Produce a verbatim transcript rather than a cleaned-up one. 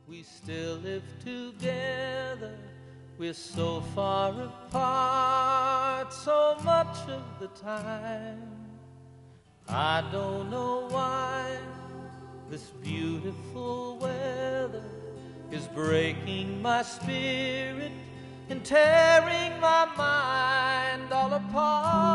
We still live together, we're so far apart so much of the time. I don't know why this beautiful weather is breaking my spirit and tearing my mind all apart.